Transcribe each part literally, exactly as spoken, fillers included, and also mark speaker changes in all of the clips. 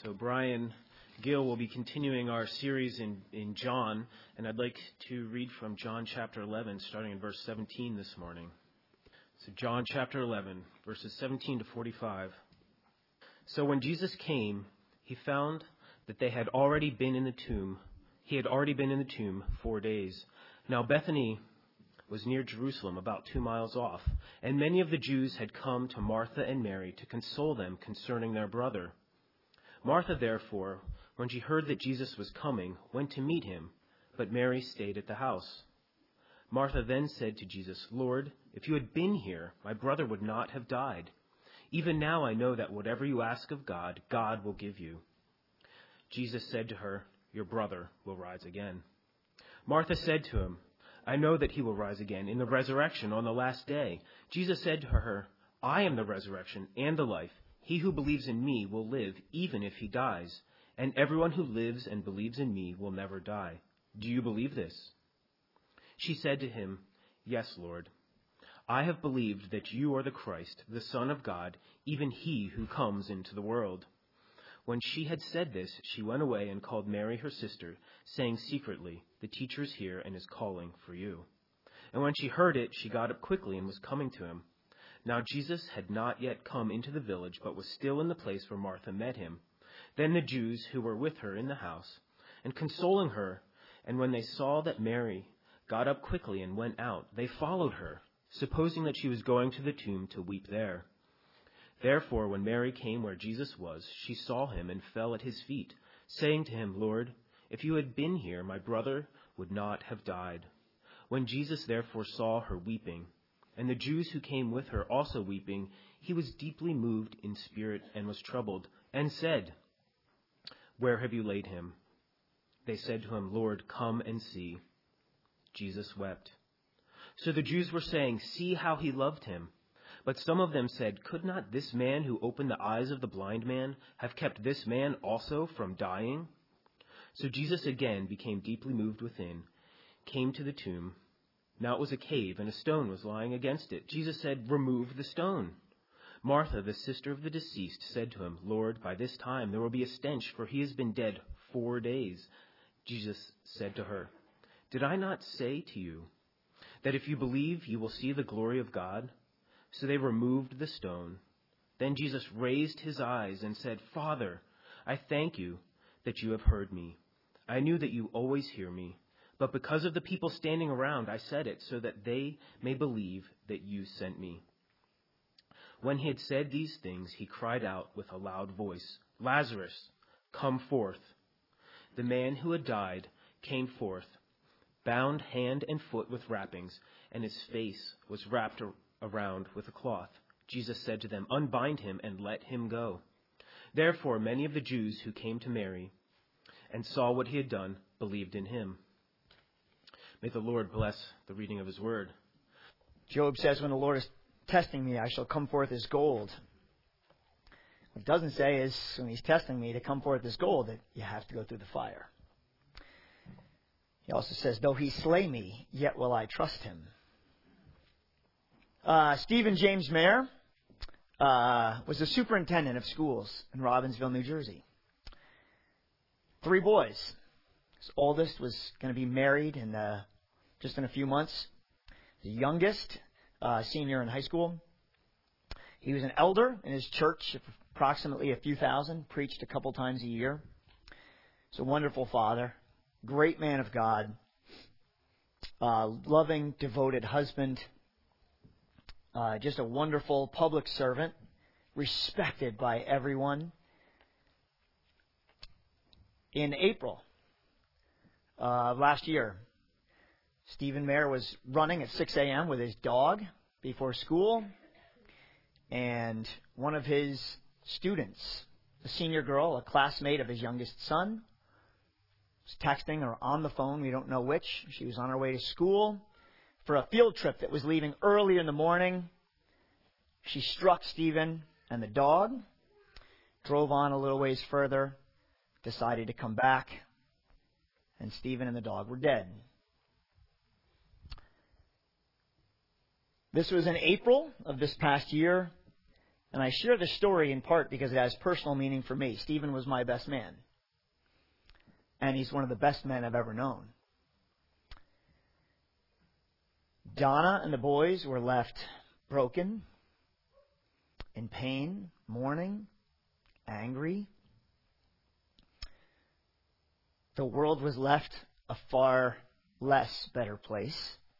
Speaker 1: So Brian Gill will be continuing our series in, in John, and I'd like to read from John chapter eleven, starting in verse seventeen this morning. So John chapter eleven, verses seventeen to forty-five. So when Jesus came, he found that they had already been in the tomb. He had already been in the tomb four days. Now Bethany was near Jerusalem, about two miles off, and many of the Jews had come to Martha and Mary to console them concerning their brother. Martha, therefore, when she heard that Jesus was coming, went to meet him, but Mary stayed at the house. Martha then said to Jesus, "Lord, if you had been here, my brother would not have died. Even now I know that whatever you ask of God, God will give you." Jesus said to her, "Your brother will rise again." Martha said to him, "I know that he will rise again in the resurrection on the last day." Jesus said to her, "I am the resurrection and the life. He who believes in me will live even if he dies, and everyone who lives and believes in me will never die. Do you believe this?" She said to him, "Yes, Lord. I have believed that you are the Christ, the Son of God, even he who comes into the world." When she had said this, she went away and called Mary her sister, saying secretly, "The teacher is here and is calling for you." And when she heard it, she got up quickly and was coming to him. Now Jesus had not yet come into the village, but was still in the place where Martha met him. Then the Jews who were with her in the house, and consoling her, and when they saw that Mary got up quickly and went out, they followed her, supposing that she was going to the tomb to weep there. Therefore, when Mary came where Jesus was, she saw him and fell at his feet, saying to him, "Lord, if you had been here, my brother would not have died." When Jesus therefore saw her weeping, and the Jews who came with her also weeping, he was deeply moved in spirit and was troubled, and said, "Where have you laid him?" They said to him, "Lord, come and see." Jesus wept. So the Jews were saying, "See how he loved him." But some of them said, "Could not this man who opened the eyes of the blind man have kept this man also from dying?" So Jesus again became deeply moved within, came to the tomb. Now it was a cave, and a stone was lying against it. Jesus said, "Remove the stone." Martha, the sister of the deceased, said to him, "Lord, by this time there will be a stench, for he has been dead four days." Jesus said to her, "Did I not say to you that if you believe, you will see the glory of God?" So they removed the stone. Then Jesus raised his eyes and said, "Father, I thank you that you have heard me. I knew that you always hear me. But because of the people standing around, I said it, so that they may believe that you sent me." When he had said these things, he cried out with a loud voice, "Lazarus, come forth." The man who had died came forth, bound hand and foot with wrappings, and his face was wrapped around with a cloth. Jesus said to them, "Unbind him and let him go." Therefore many of the Jews who came to Mary and saw what he had done believed in him. May the Lord bless the reading of his word.
Speaker 2: Job says, "When the Lord is testing me, I shall come forth as gold." What it doesn't say is, when he's testing me to come forth as gold, that you have to go through the fire. He also says, "Though he slay me, yet will I trust him." Uh, Stephen James Mayer uh, was the superintendent of schools in Robbinsville, New Jersey. Three boys. His oldest was going to be married in uh, just in a few months. The youngest, uh, senior in high school. He was an elder in his church, approximately a few thousand, preached a couple times a year. He's a wonderful father, great man of God, uh, loving, devoted husband, uh, just a wonderful public servant, respected by everyone. In April uh, last year, Stephen Mayer was running at six a.m. with his dog before school, and one of his students, a senior girl, a classmate of his youngest son, was texting or on the phone, we don't know which. She was on her way to school for a field trip that was leaving early in the morning. She struck Stephen and the dog, drove on a little ways further, decided to come back, and Stephen and the dog were dead. This was in April of this past year. And I share this story in part because it has personal meaning for me. Stephen was my best man. And he's one of the best men I've ever known. Donna and the boys were left broken, in pain, mourning, angry. The world was left a far less better place.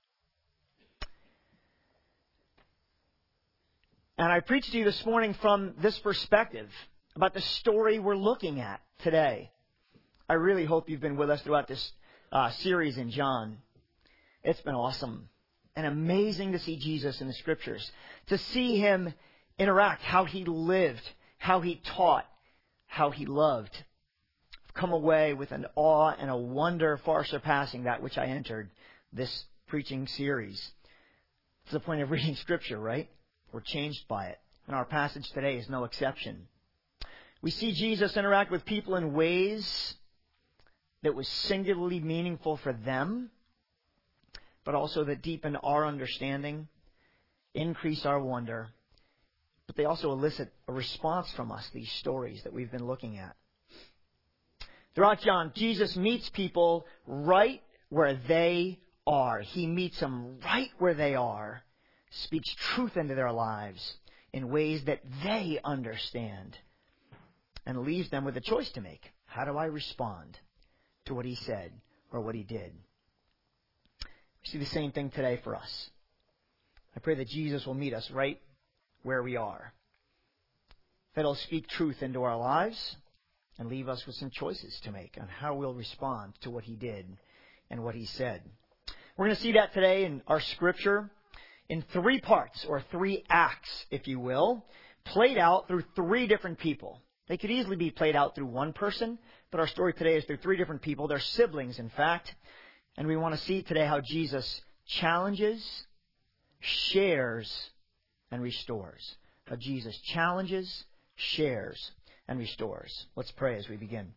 Speaker 2: And I preach to you this morning from this perspective about the story we're looking at today. I really hope you've been with us throughout this uh, series in John. It's been awesome and amazing to see Jesus in the Scriptures, to see Him interact, how He lived, how He taught, how He loved. I've come away with an awe and a wonder far surpassing that which I entered this preaching series. To the point of reading Scripture, right? We're changed by it. And our passage today is no exception. We see Jesus interact with people in ways that was singularly meaningful for them, but also that deepen our understanding, increase our wonder. But they also elicit a response from us, these stories that we've been looking at. Throughout John, Jesus meets people right where they are. He meets them right where they are, speaks truth into their lives in ways that they understand, and leaves them with a choice to make. How do I respond to what He said or what He did? We see the same thing today for us. I pray that Jesus will meet us right where we are, that He'll speak truth into our lives and leave us with some choices to make on how we'll respond to what He did and what He said. We're going to see that today in our Scripture in three parts, or three acts, if you will, played out through three different people. They could easily be played out through one person, but our story today is through three different people. They're siblings, in fact. And we want to see today how Jesus challenges, shares, and restores. How Jesus challenges, shares, and restores. Let's pray as we begin.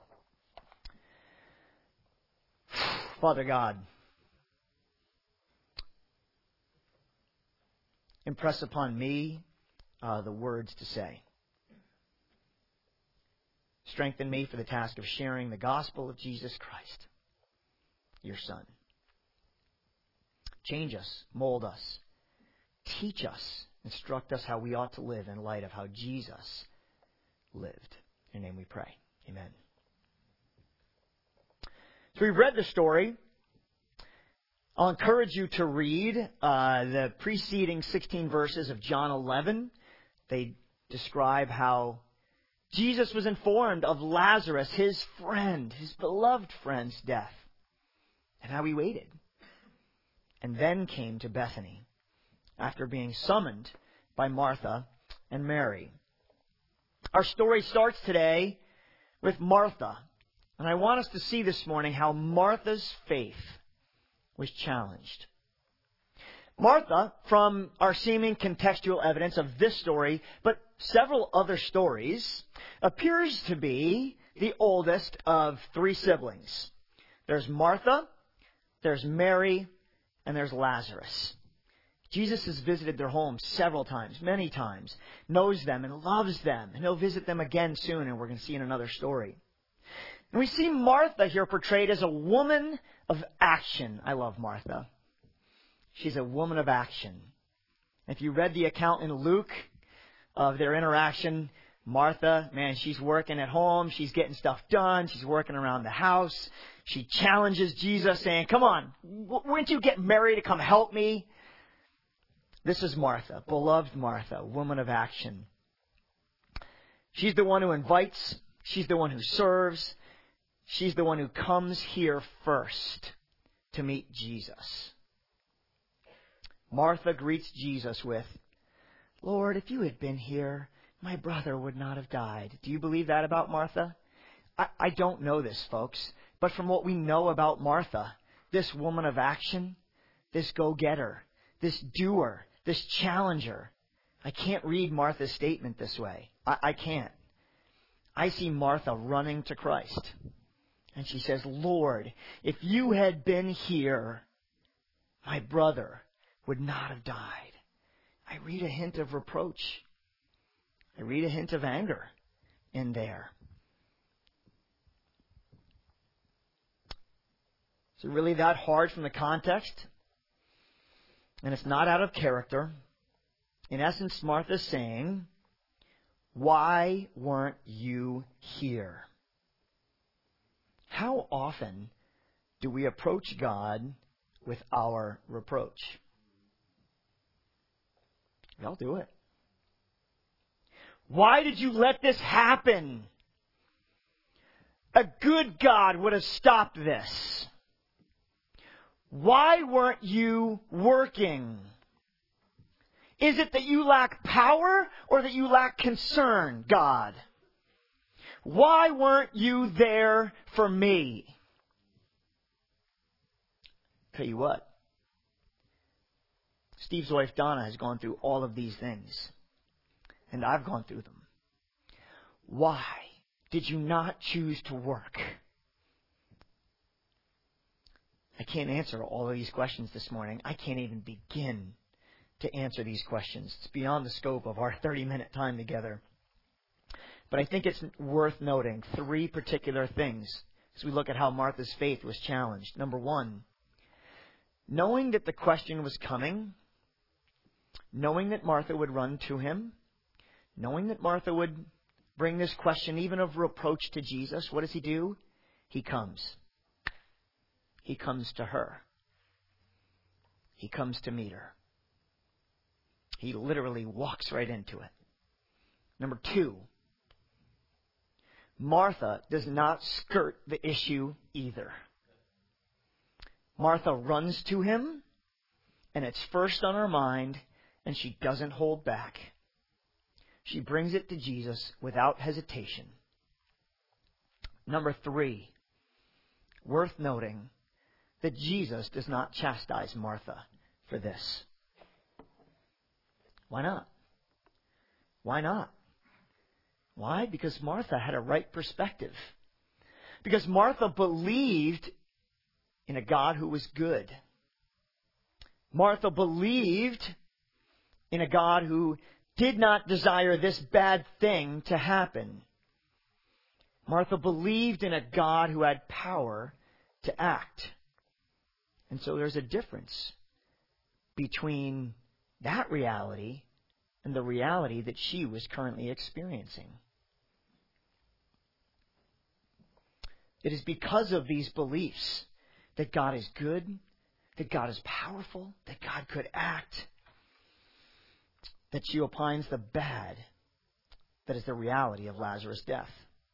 Speaker 2: Father God, impress upon me uh, the words to say. Strengthen me for the task of sharing the gospel of Jesus Christ, Your Son. Change us, mold us, teach us, instruct us how we ought to live in light of how Jesus lived. In Your name we pray. Amen. So we've read the story. I'll encourage you to read uh, the preceding sixteen verses of John eleven. They describe how Jesus was informed of Lazarus, his friend, his beloved friend's death, and how he waited. And then came to Bethany after being summoned by Martha and Mary. Our story starts today with Martha. And I want us to see this morning how Martha's faith was challenged. Martha, from our seeming contextual evidence of this story, but several other stories, appears to be the oldest of three siblings. There's Martha, there's Mary, and there's Lazarus. Jesus has visited their home several times, many times, knows them and loves them, and He'll visit them again soon, and we're going to see in another story. And we see Martha here portrayed as a woman of action. I love Martha. She's a woman of action. If you read the account in Luke of their interaction, Martha, man, she's working at home. She's getting stuff done. She's working around the house. She challenges Jesus saying, come on, wouldn't you get Mary to come help me? This is Martha, beloved Martha, woman of action. She's the one who invites. She's the one who serves. She's the one who comes here first to meet Jesus. Martha greets Jesus with, Lord, if you had been here, my brother would not have died. Do you believe that about Martha? I, I don't know this, folks. But from what we know about Martha, this woman of action, this go-getter, this doer, this challenger, I can't read Martha's statement this way. I, I can't. I see Martha running to Christ. And she says, Lord, if you had been here, my brother would not have died. I read a hint of reproach. I read a hint of anger in there. Is it really that hard from the context? And it's not out of character. In essence, Martha's saying, why weren't you here? How often do we approach God with our reproach? We all do it. Why did you let this happen? A good God would have stopped this. Why weren't you working? Is it that you lack power or that you lack concern, God? Why weren't you there for me? Tell you what, Steve's wife Donna has gone through all of these things, and I've gone through them. Why did you not choose to work? I can't answer all of these questions this morning. I can't even begin to answer these questions. It's beyond the scope of our thirty-minute time together. But I think it's worth noting three particular things as we look at how Martha's faith was challenged. Number one, knowing that the question was coming, knowing that Martha would run to him, knowing that Martha would bring this question even of reproach to Jesus, what does he do? He comes. He comes to her. He comes to meet her. He literally walks right into it. Number two, Martha does not skirt the issue either. Martha runs to him, and it's first on her mind, and she doesn't hold back. She brings it to Jesus without hesitation. Number three, worth noting that Jesus does not chastise Martha for this. Why not? Why not? Why? Because Martha had a right perspective. Because Martha believed in a God who was good. Martha believed in a God who did not desire this bad thing to happen. Martha believed in a God who had power to act. And so there's a difference between that reality and the reality that she was currently experiencing. It is because of these beliefs that God is good, that God is powerful, that God could act, that she opines the bad that is the reality of Lazarus' death.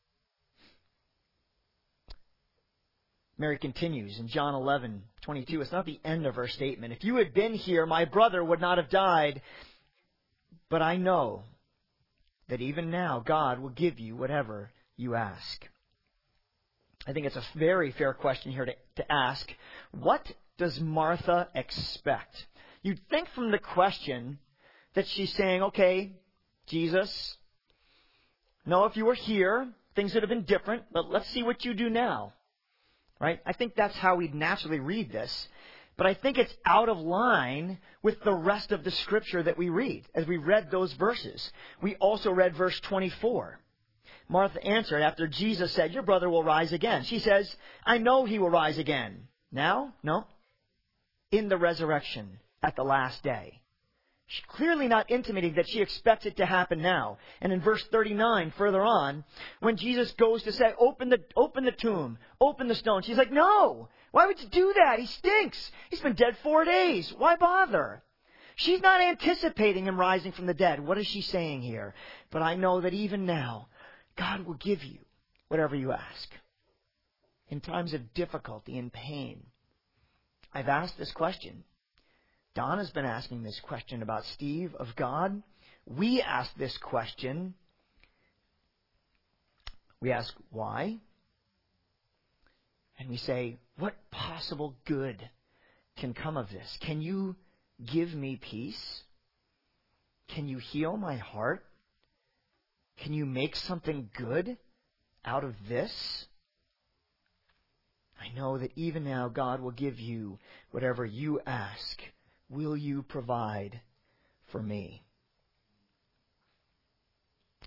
Speaker 2: Mary continues in John eleven twenty-two. It's not the end of her statement. If you had been here, my brother would not have died. But I know that even now God will give you whatever you ask. I think it's a very fair question here to, to ask. What does Martha expect? You'd think from the question that she's saying, okay, Jesus, no, if you were here, things would have been different, but let's see what you do now. Right? I think that's how we'd naturally read this. But I think it's out of line with the rest of the Scripture that we read. As we read those verses, we also read verse twenty-four. Martha answered after Jesus said, your brother will rise again. She says, I know he will rise again. Now? No. In the resurrection at the last day. She's clearly not intimating that she expects it to happen now. And in verse thirty-nine, further on, when Jesus goes to say, open the, open the tomb, open the stone, she's like, no, why would you do that? He stinks. He's been dead four days. Why bother? She's not anticipating him rising from the dead. What is she saying here? But I know that even now, God will give you whatever you ask. In times of difficulty and pain, I've asked this question. Donna's been asking this question about Steve of God. We ask this question. We ask why? And we say, what possible good can come of this? Can you give me peace? Can you heal my heart? Can you make something good out of this? I know that even now God will give you whatever you ask. Will you provide for me?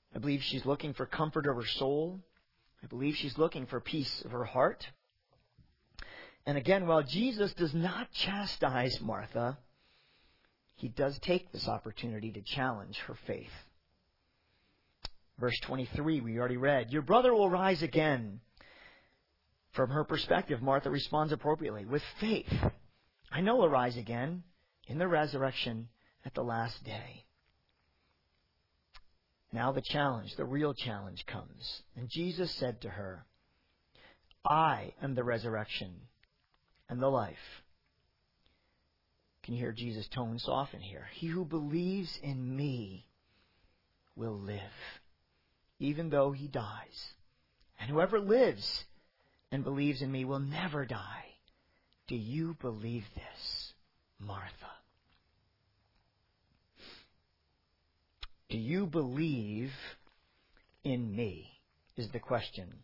Speaker 2: I believe she's looking for comfort of her soul. I believe she's looking for peace of her heart. And again, while Jesus does not chastise Martha, he does take this opportunity to challenge her faith. Verse twenty-three, we already read, "Your brother will rise again." From her perspective, Martha responds appropriately, "With faith, I know he'll rise again in the resurrection at the last day." Now the challenge, the real challenge comes. And Jesus said to her, "I am the resurrection and the life." Can you hear Jesus' tone soften here? "He who believes in me will live, even though he dies. And whoever lives and believes in me will never die. Do you believe this, Martha?" Do you believe in me is the question.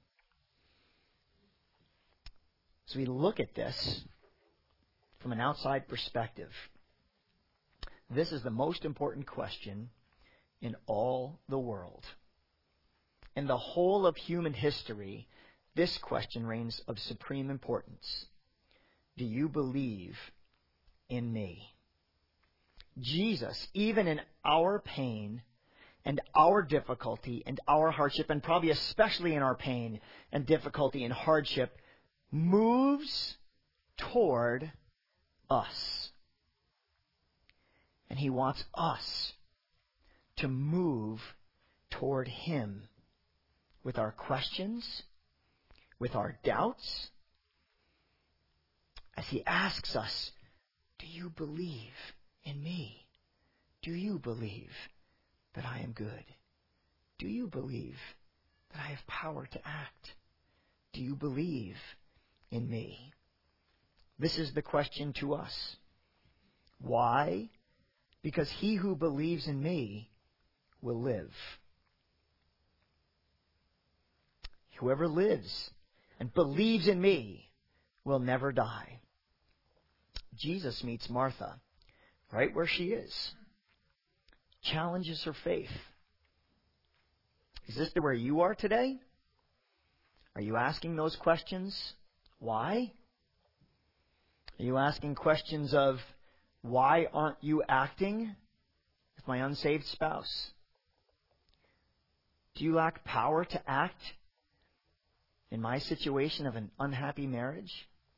Speaker 2: So we look at this from an outside perspective. This is the most important question in all the world. In the whole of human history, this question reigns of supreme importance. Do you believe in me? Jesus, even in our pain and our difficulty and our hardship, and probably especially in our pain and difficulty and hardship, moves toward us. And he wants us to move toward him with our questions, with our doubts, as he asks us, do you believe in me? Do you believe that I am good? Do you believe that I have power to act? Do you believe in me? This is the question to us. Why? Because he who believes in me will live. Whoever lives and believes in me will never die. Jesus meets Martha right where she is, challenges her faith. Is this where you are today? Are you asking those questions? Why? Are you asking questions of, why aren't you acting with my unsaved spouse? Do you lack power to act in my situation of an unhappy marriage?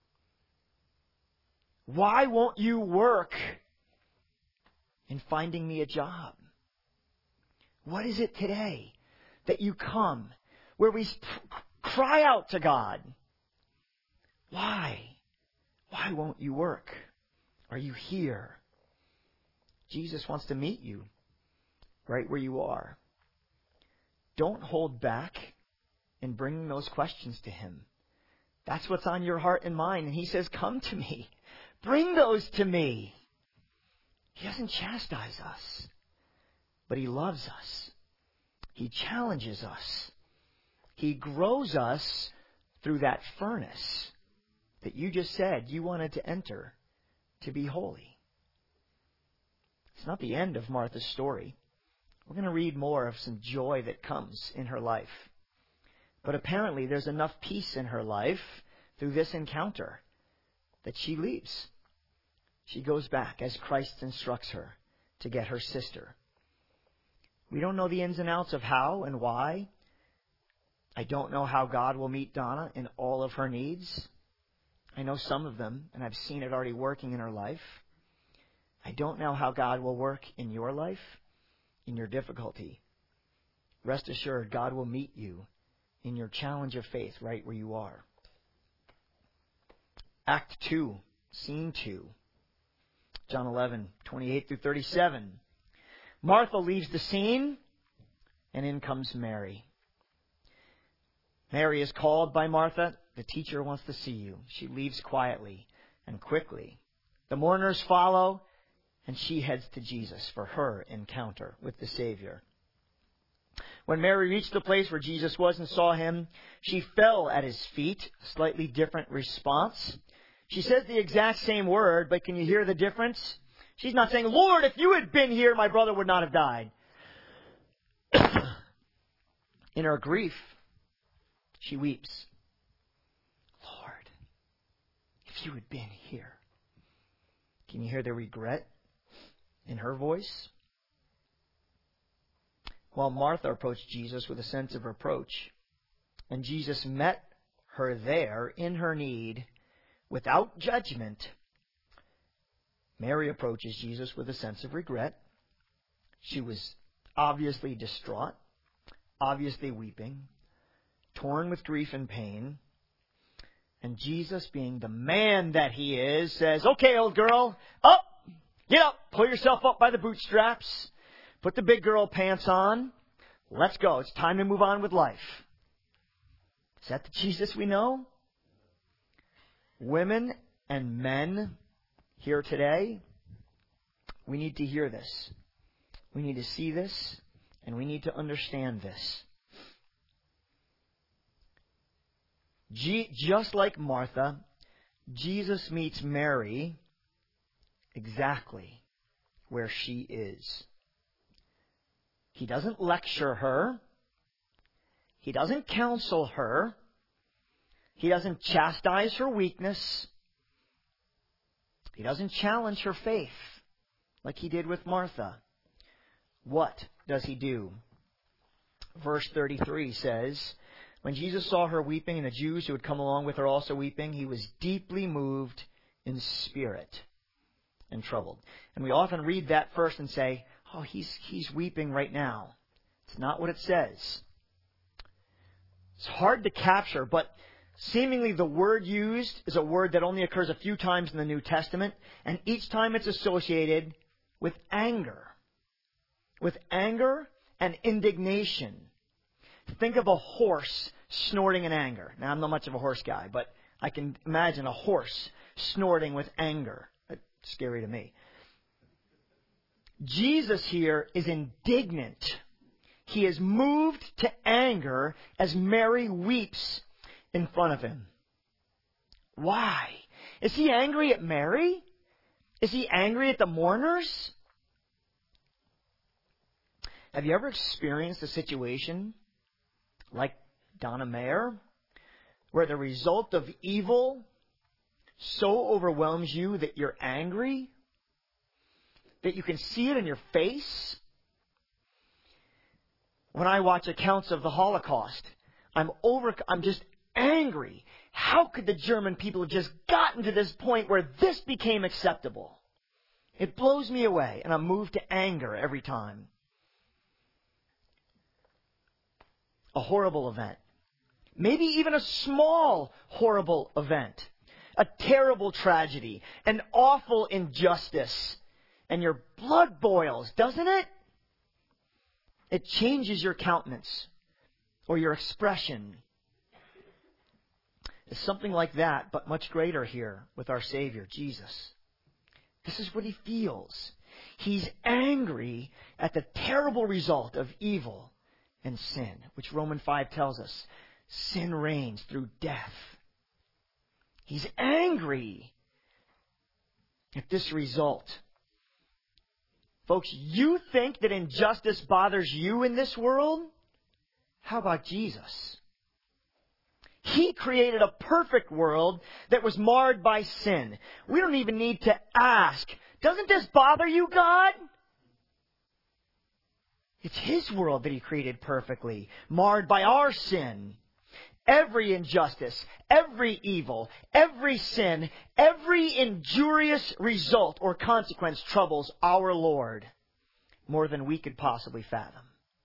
Speaker 2: Why won't you work in finding me a job? What is it today that you come where we cry out to God? Why? Why won't you work? Are you here? Jesus wants to meet you right where you are. Don't hold back in bringing those questions to him. That's what's on your heart and mind. And he says, come to me. Bring those to me. He doesn't chastise us, but he loves us. He challenges us. He grows us through that furnace that you just said you wanted to enter to be holy. It's not the end of Martha's story. We're going to read more of some joy that comes in her life. But apparently there's enough peace in her life through this encounter that she leaves. She goes back as Christ instructs her to get her sister. We don't know the ins and outs of how and why. I don't know how God will meet Donna in all of her needs. I know some of them, and I've seen it already working in her life. I don't know how God will work in your life, in your difficulty. Rest assured, God will meet you in your challenge of faith right where you are. Act two, Scene two. John eleven, twenty-eight through thirty-seven. Martha leaves the scene, and in comes Mary. Mary is called by Martha. The teacher wants to see you. She leaves quietly and quickly. The mourners follow, and she heads to Jesus for her encounter with the Savior. When Mary reached the place where Jesus was and saw him, she fell at his feet. Slightly different response. She says the exact same word, but can you hear the difference? She's not saying, Lord, if you had been here, my brother would not have died. In her grief, she weeps. Lord, if you had been here. Can you hear the regret in her voice? While Martha approached Jesus with a sense of reproach, and Jesus met her there in her need without judgment, Mary approaches Jesus with a sense of regret. She was obviously distraught, obviously weeping, torn with grief and pain. And Jesus, being the man that he is, says, okay, old girl, up, get up, pull yourself up by the bootstraps, put the big girl pants on, let's go, it's time to move on with life. Is that the Jesus we know? Women and men here today, we need to hear this. We need to see this, and we need to understand this. G- just like Martha, Jesus meets Mary exactly where she is. He doesn't lecture her. He doesn't counsel her. He doesn't chastise her weakness. He doesn't challenge her faith like he did with Martha. What does he do? Verse thirty-three says, when Jesus saw her weeping and the Jews who had come along with her also weeping, he was deeply moved in spirit and troubled. And we often read that first and say, oh, he's, he's weeping right now. It's not what it says. It's hard to capture, but seemingly the word used is a word that only occurs a few times in the New Testament, and each time it's associated with anger. With anger and indignation. Think of a horse snorting in anger. Now, I'm not much of a horse guy, but I can imagine a horse snorting with anger. That's scary to me. Jesus here is indignant. He is moved to anger as Mary weeps in front of him. Why? Is he angry at Mary? Is he angry at the mourners? Have you ever experienced a situation like Donna Mayer, where the result of evil so overwhelms you that you're angry, that you can see it in your face? When I watch accounts of the Holocaust, I'm over, I'm just angry. How could the German people have just gotten to this point where this became acceptable? It blows me away, and I'm moved to anger every time. A horrible event. Maybe even a small horrible event. A terrible tragedy. An awful injustice. And your blood boils, doesn't it? It changes your countenance or your expression. It's something like that, but much greater here with our Savior, Jesus. This is what he feels. He's angry at the terrible result of evil and sin, which Romans five tells us. Sin reigns through death. He's angry at this result. Folks, you think that injustice bothers you in this world? How about Jesus? He created a perfect world that was marred by sin. We don't even need to ask, doesn't this bother you, God? It's His world that He created perfectly, marred by our sin. Every injustice, every evil, every sin, every injurious result or consequence troubles our Lord more than we could possibly fathom.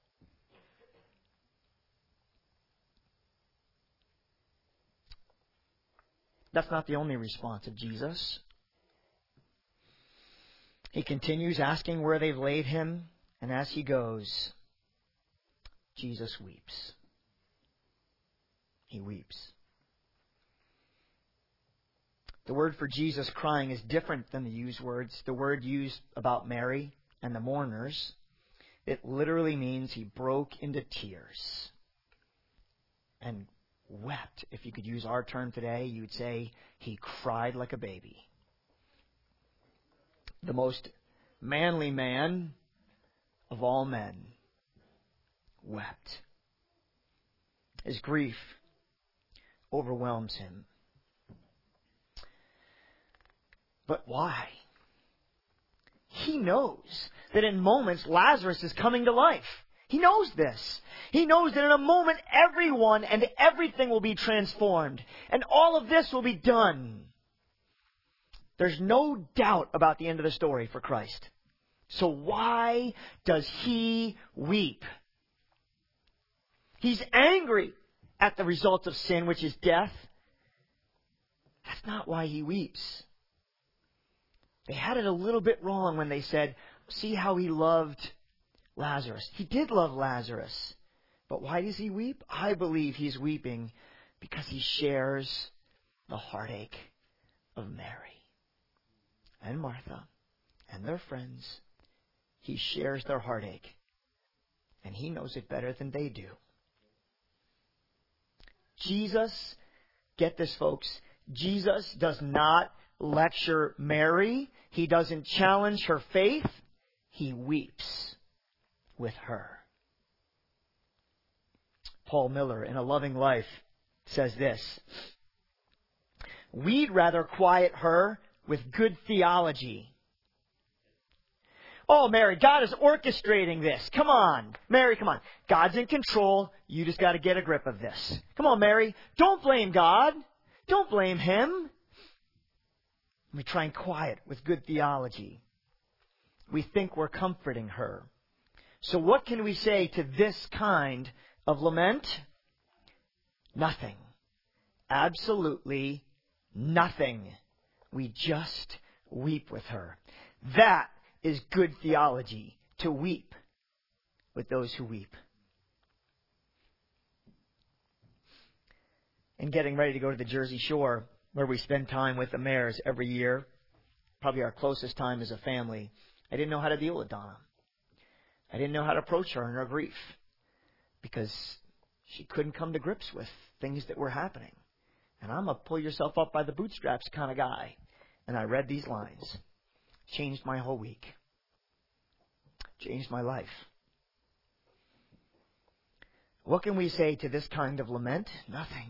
Speaker 2: That's not the only response of Jesus. He continues asking where they've laid him, and as he goes, Jesus weeps. He weeps. The word for Jesus crying is different than the used words. The word used about Mary and the mourners, it literally means he broke into tears and wept. If you could use our term today, you'd say he cried like a baby. The most manly man of all men wept. His grief overwhelms him. But why? He knows that in moments Lazarus is coming to life. He knows this. He knows that in a moment everyone and everything will be transformed. And all of this will be done. There's no doubt about the end of the story for Christ. So why does he weep? He's angry at the result of sin, which is death. That's not why he weeps. They had it a little bit wrong when they said, see how he loved Lazarus. He did love Lazarus. But why does he weep? I believe he's weeping because he shares the heartache of Mary and Martha and their friends. He shares their heartache. And he knows it better than they do. Jesus, get this folks, Jesus does not lecture Mary. He doesn't challenge her faith. He weeps with her. Paul Miller, in A Loving Life, says this: we'd rather quiet her with good theology. Oh, Mary, God is orchestrating this. Come on. Mary, come on. God's in control. You just got to get a grip of this. Come on, Mary. Don't blame God. Don't blame Him. We try and quiet with good theology. We think we're comforting her. So what can we say to this kind of lament? Nothing. Absolutely nothing. We just weep with her. That is good theology, to weep with those who weep. And getting ready to go to the Jersey Shore, where we spend time with the Mayers every year, probably our closest time as a family, I didn't know how to deal with Donna. I didn't know how to approach her in her grief, because she couldn't come to grips with things that were happening. And I'm a pull yourself up by the bootstraps kind of guy. And I read these lines. Changed my whole week. Changed my life. What can we say to this kind of lament? Nothing.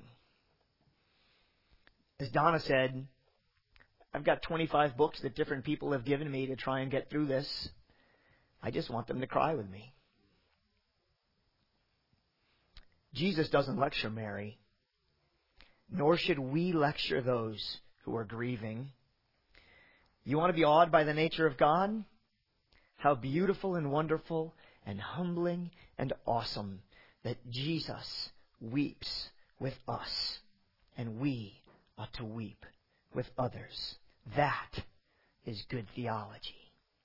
Speaker 2: As Donna said, I've got twenty-five books that different people have given me to try and get through this. I just want them to cry with me. Jesus doesn't lecture Mary, nor should we lecture those who are grieving. You want to be awed by the nature of God? How beautiful and wonderful and humbling and awesome that Jesus weeps with us, and we ought to weep with others. That is good theology.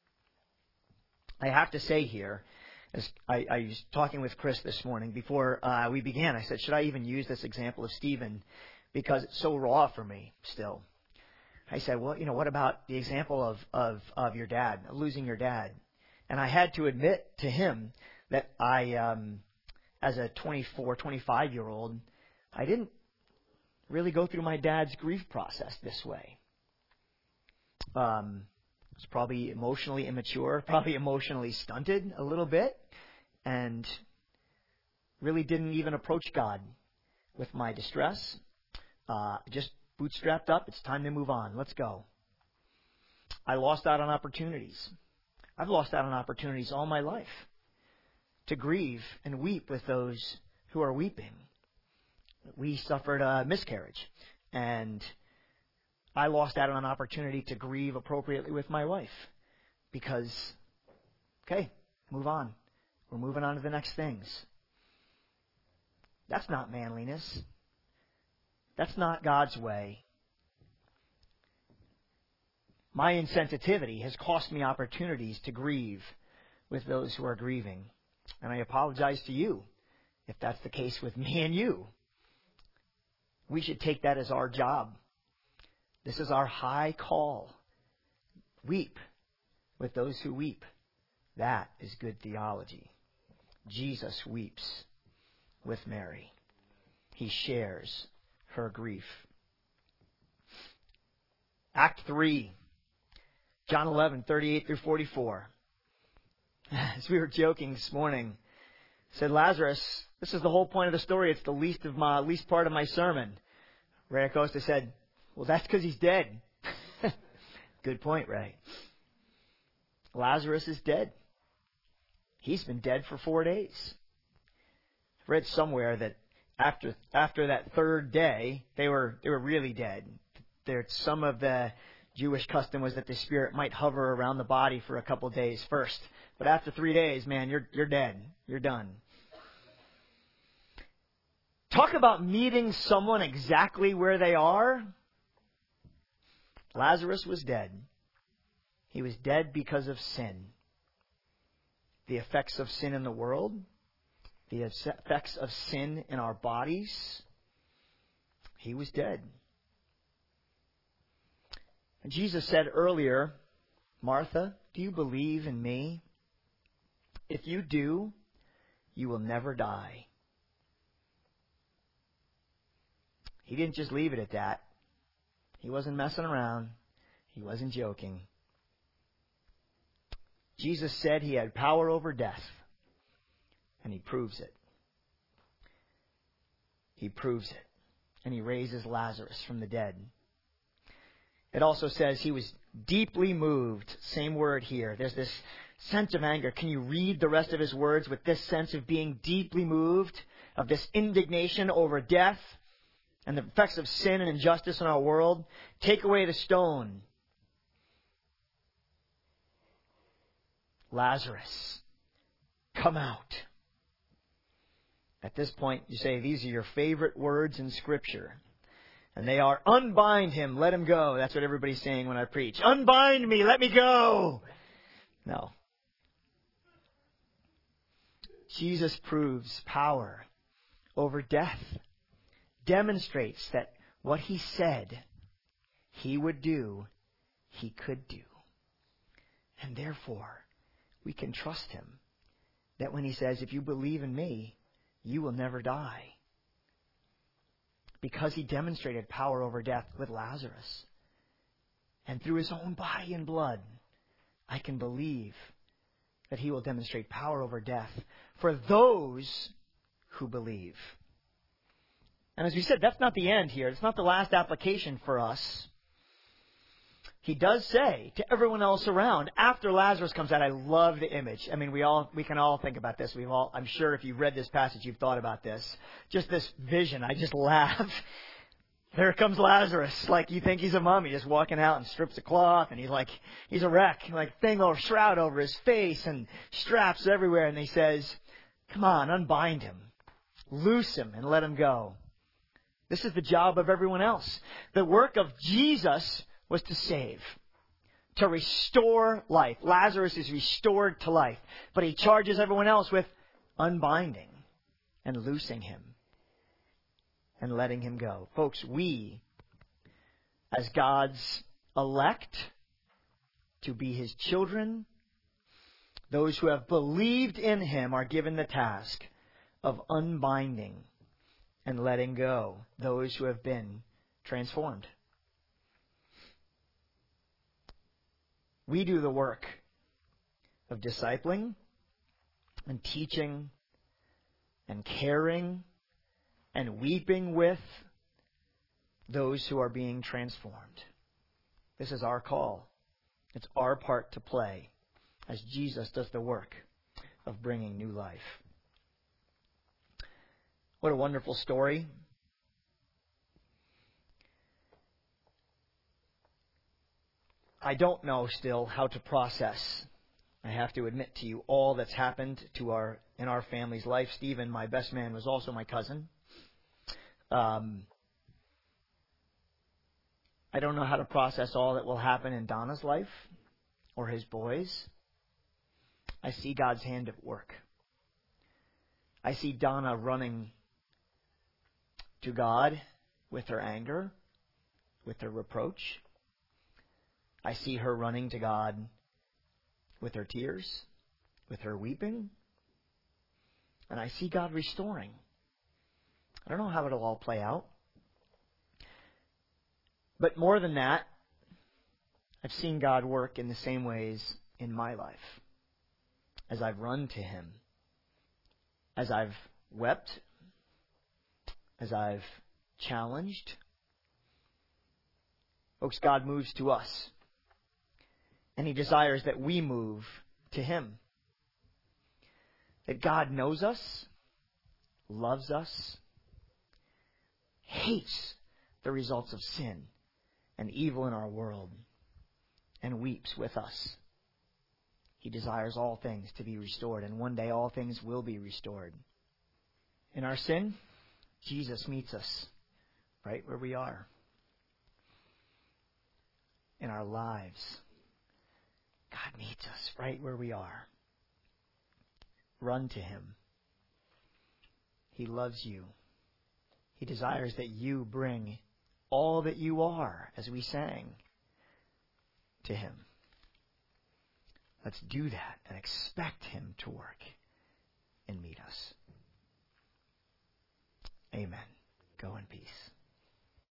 Speaker 2: I have to say here, as I, I was talking with Chris this morning before uh, we began, I said, should I even use this example of Stephen? Because it's so raw for me still. I said, well, you know, what about the example of, of, of your dad, losing your dad? And I had to admit to him that I, um, as a twenty-four, twenty-five-year-old, I didn't really go through my dad's grief process this way. Um, I was probably emotionally immature, probably emotionally stunted a little bit, and really didn't even approach God with my distress. Uh, just bootstrapped up. It's time to move on. Let's go. I lost out on opportunities. I've lost out on opportunities all my life to grieve and weep with those who are weeping. We suffered a miscarriage, and I lost out on an opportunity to grieve appropriately with my wife because, okay, move on. We're moving on to the next things. That's not manliness. That's not God's way. My insensitivity has cost me opportunities to grieve with those who are grieving. And I apologize to you if that's the case with me and you. We should take that as our job. This is our high call. Weep with those who weep. That is good theology. Jesus weeps with Mary. He shares her grief. Act three, John eleven, thirty-eight through forty-four. As we were joking this morning, said, Lazarus, this is the whole point of the story. It's the least of my least part of my sermon. Ray Acosta said, well, that's because he's dead. Good point, Ray. Lazarus is dead. He's been dead for four days. I read somewhere that after after that third day, they were they were really dead. There, some of the Jewish custom was that the spirit might hover around the body for a couple days first, but after three days, man, you're you're dead. You're done. Talk about meeting someone exactly where they are. Lazarus was dead. He was dead because of sin. The effects of sin in the world, the effects of sin in our bodies. He was dead. And Jesus said earlier, Martha, do you believe in me? If you do, you will never die. He didn't just leave it at that. He wasn't messing around. He wasn't joking. Jesus said he had power over death, and he proves it. He proves it. And he raises Lazarus from the dead. It also says he was deeply moved. Same word here. There's this sense of anger. Can you read the rest of his words with this sense of being deeply moved, of this indignation over death and the effects of sin and injustice in our world? Take away the stone. Lazarus, come out. At this point, you say, these are your favorite words in Scripture. And they are, unbind him, let him go. That's what everybody's saying when I preach. Unbind me, let me go. No. Jesus proves power over death. Demonstrates that what he said he would do, he could do. And therefore, we can trust him that when he says, if you believe in me, you will never die. Because he demonstrated power over death with Lazarus. And through his own body and blood, I can believe that he will demonstrate power over death for those who believe. And as we said, that's not the end here. It's not the last application for us. He does say to everyone else around, after Lazarus comes out, I love the image. I mean, we all we can all think about this. We've all, I'm sure if you've read this passage, you've thought about this. Just this vision. I just laugh. There comes Lazarus, like you think he's a mummy, just walking out and strips a cloth, and he's like, he's a wreck, like thing or shroud over his face and straps everywhere. And he says, come on, unbind him, loose him, and let him go. This is the job of everyone else. The work of Jesus was to save, to restore life. Lazarus is restored to life. But he charges everyone else with unbinding and loosing him and letting him go. Folks, we, as God's elect, to be his children, those who have believed in him are given the task of unbinding and letting go those who have been transformed. We do the work of discipling and teaching and caring and weeping with those who are being transformed. This is our call. It's our part to play as Jesus does the work of bringing new life. What a wonderful story. I don't know still how to process, I have to admit to you, all that's happened to our in our family's life. Stephen, my best man, was also my cousin. Um, I don't know how to process all that will happen in Donna's life or his boys. I see God's hand at work. I see Donna running to God with her anger, with her reproach. I see her running to God with her tears, with her weeping. And I see God restoring. I don't know how it'll all play out. But more than that, I've seen God work in the same ways in my life. As I've run to him, as I've wept, as I've challenged, folks, God moves to us. And He desires that we move to Him. That God knows us, loves us, hates the results of sin and evil in our world, and weeps with us. He desires all things to be restored, and one day all things will be restored. In our sin, Jesus meets us right where we are. In our lives, God meets us right where we are. Run to Him. He loves you. He desires that you bring all that you are, as we sang, to Him. Let's do that and expect Him to work and meet us. Amen. Go in peace.